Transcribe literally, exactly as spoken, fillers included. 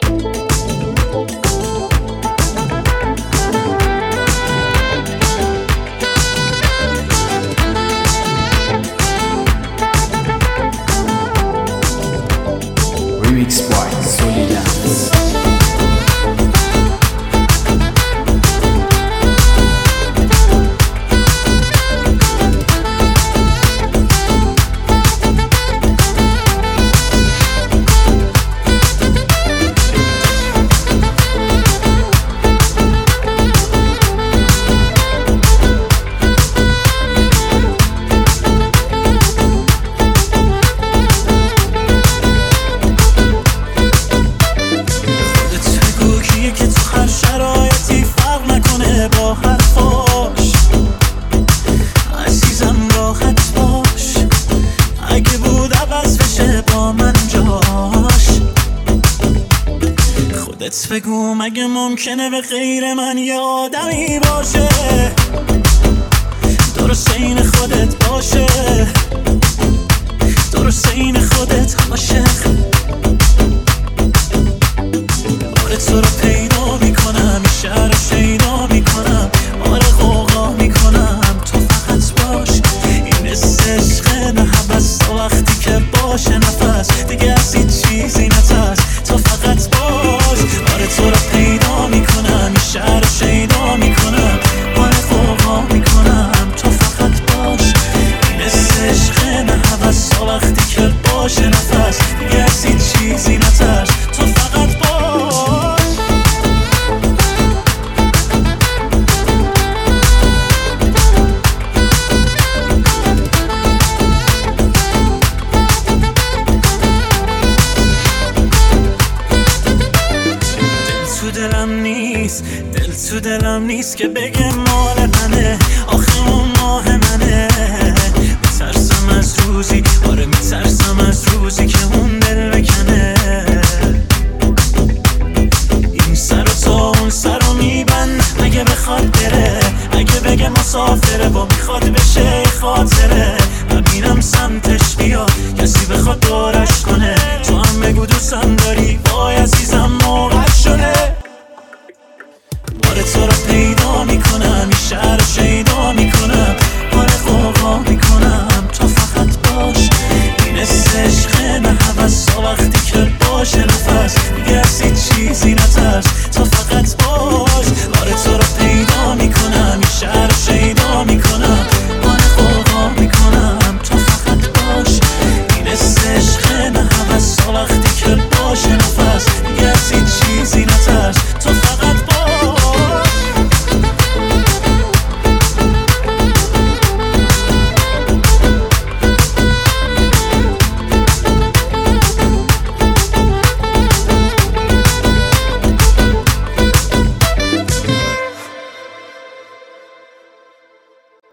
Remix by Solidance. بگو مگه ممکنه به غیر من یه آدمی باشه درست این خودت باشه درست این خودت عاشق آره تو رو پیدا میکنم این شهر رو شیدا میکنم آره غوغا میکنم تو فقط باش این مثل عشق نه حبس تا وقتی که باشه نفس دیگه از این چیزی نترس تو فقط باش آره تو رو پیدا میکنم این شهر رو شیدا میکنم آره غوغا میکنم تو فقط باش این مثل عشق نه حبس تا وقتی که باشه نفس دیگه از این چیزی نترس تو فقط باش دلم نیست دل تو دلم نیست که بگه مال منه آخه اون ماه منه میترسم از روزی آره میترسم از روزی که اون دل بگه